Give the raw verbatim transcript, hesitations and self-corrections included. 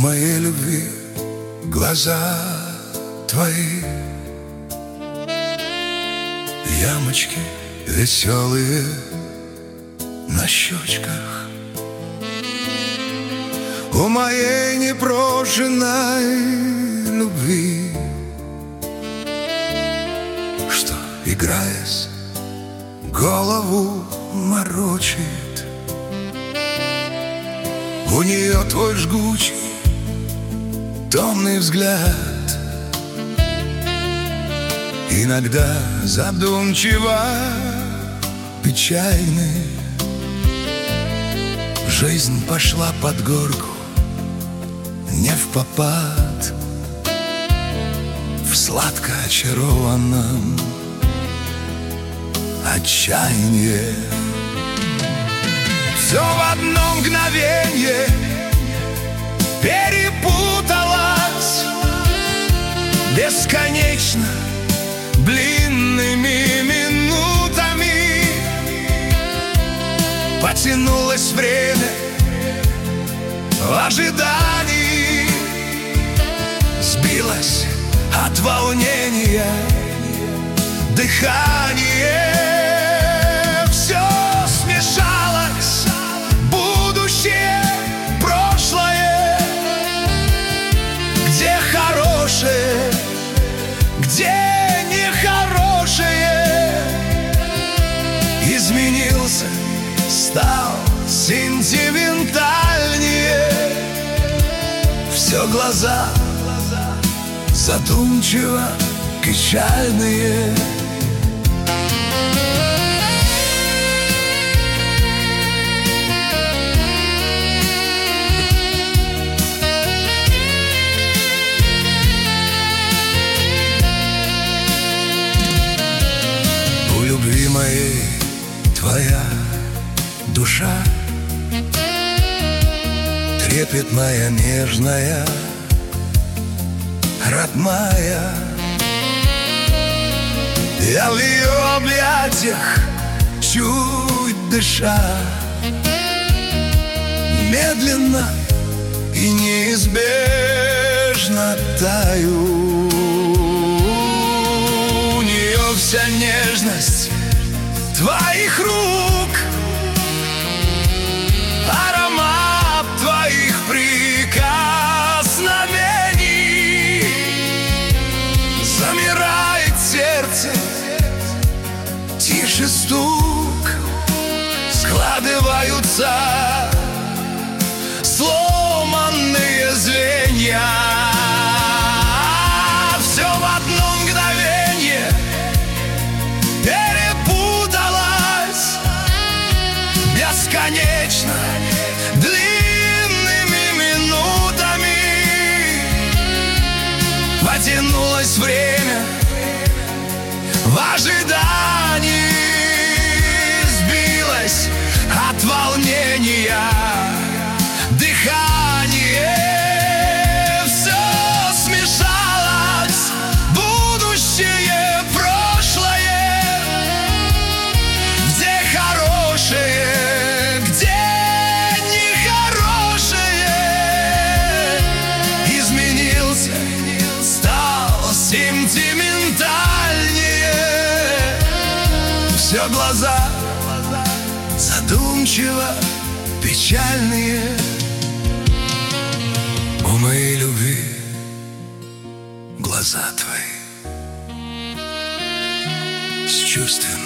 моей любви глаза твои, ямочки веселые на щечках. У моей непрошенной любви, что, играясь, голову морочит. У нее твой жгучий, томный взгляд, иногда задумчиво печальный. Жизнь пошла под горку, не впопад, в сладко очарованном отчаяние. Все в одно мгновенье перепуталось бесконечно длинными минутами. Потянулось время в ожидании, сбилось от волнения дыхание. Все смешалось, будущее, прошлое. Где хорошее, где нехорошее? Изменился, стал сентиментальнее. Все глаза задумчиво печальные. У любви моей твоя душа, трепетная, нежная, родная. Я в ее объятиях, чуть дыша, медленно и неизбежно таю. У нее вся нежность твоих рук, аромат твоих прикосновений. Замирает сердце, тише стук, складываются сломанные звенья. Все в одно мгновенье перепуталось бесконечно длинными минутами. Потянулось время в ожидании, сбилось от волнения дыхание. Все смешалось, будущее, прошлое. Где хорошее, где нехорошее? Изменился, стал сентиментальнее. Все глаза задумчиво печальные. У моей любви глаза твои с чувством